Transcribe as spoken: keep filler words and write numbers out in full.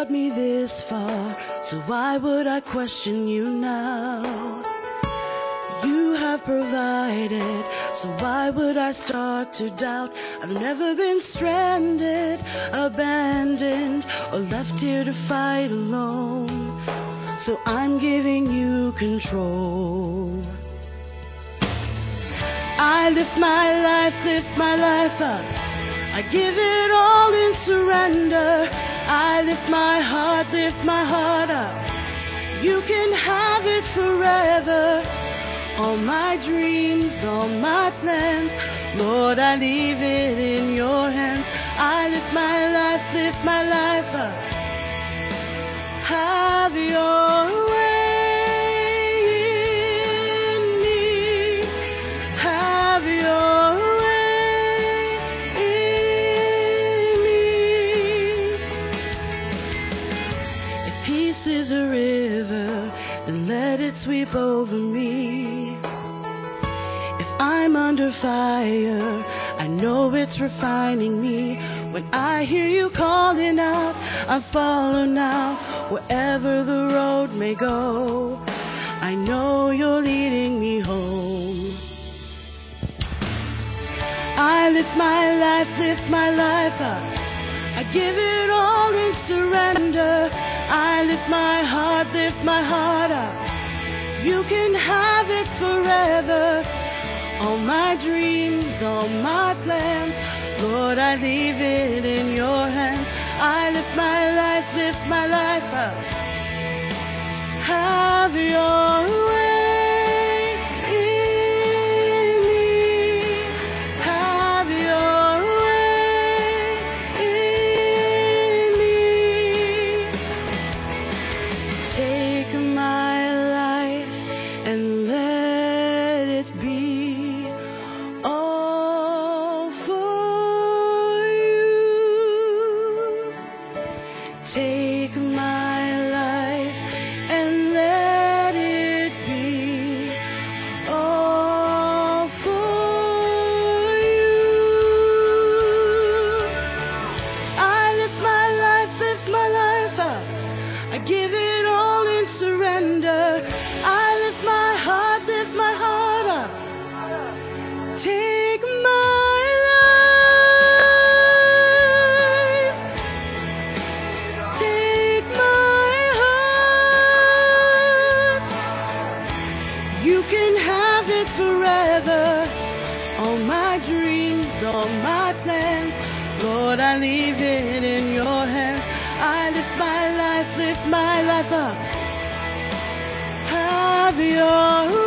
brought me this far, so why would I question you now? You have provided, so why would I start to doubt? I've never been stranded, abandoned, or left here to fight alone, so I'm giving you control. I lift my life, lift my life up. I give it all in surrender. I lift my heart, lift my heart up. You can have it forever. All my dreams, all my plans, Lord, I leave it in your hands. I lift my life, lift my life up. Have your way in me. Have your way in me. If peace is a river, then let it sweep over me. I'm under fire, I know it's refining me. When I hear you calling out, I'm following now. Wherever the road may go, I know you're leading me home. I lift my life, lift my life up. I give it all in surrender. I lift my heart, lift my heart up. You can have it forever. All my dreams, all my plans, Lord, I leave it in your hands. I lift my life, lift my life up. Have your way in me. Have your way in me. Take my life and let it be all for you. Take my life and let it be all for you. I lift my life, lift my life up. I give it all in surrender. I lift my heart, lift my heart up. Take my life, take my heart. You can have it forever. All my dreams, all my plans, Lord, I leave it in your hands. I lift my life, lift my life up. Have your